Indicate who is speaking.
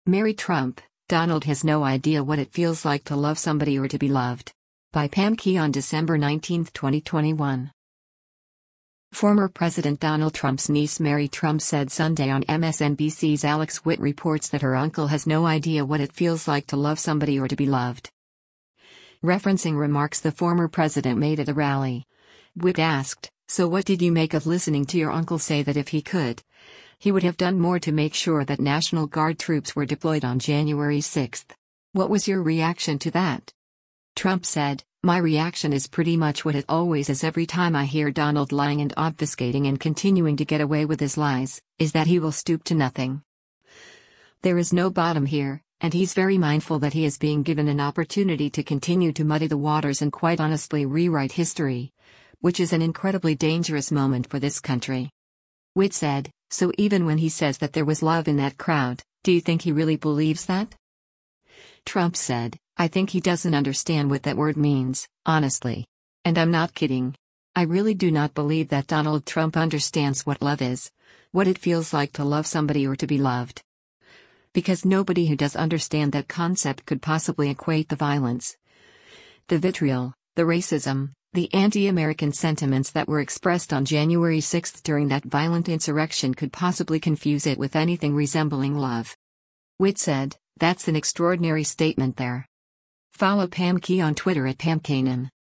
Speaker 1: Mary Trump, Donald has no idea what it feels like to love somebody or to be loved. By Pam Key on December 19, 2021. Former President Donald Trump's niece Mary Trump said Sunday on MSNBC's Alex Witt reports that her uncle has no idea what it feels like to love somebody or to be loved. Referencing remarks the former president made at a rally, Witt asked, "So what did you make of listening to your uncle say that if he could, he would have done more to make sure that National Guard troops were deployed on January 6? What was your reaction to that?" Trump said, "My reaction is pretty much what it always is every time I hear Donald lying and obfuscating and continuing to get away with his lies, is that he will stoop to nothing. There is no bottom here, and he's very mindful that he is being given an opportunity to continue to muddy the waters and quite honestly rewrite history, which is an incredibly dangerous moment for this country." Witt said, "So even when he says that there was love in that crowd, do you think he really believes that?" Trump said, "I think he doesn't understand what that word means, honestly. And I'm not kidding. I really do not believe that Donald Trump understands what love is, what it feels like to love somebody or to be loved. Because nobody who does understand that concept could possibly equate the violence, the vitriol, the racism, the anti-American sentiments that were expressed on January 6 during that violent insurrection could possibly confuse it with anything resembling love." Witt said, "That's an extraordinary statement there." Follow Pam Key on Twitter at PamKanan.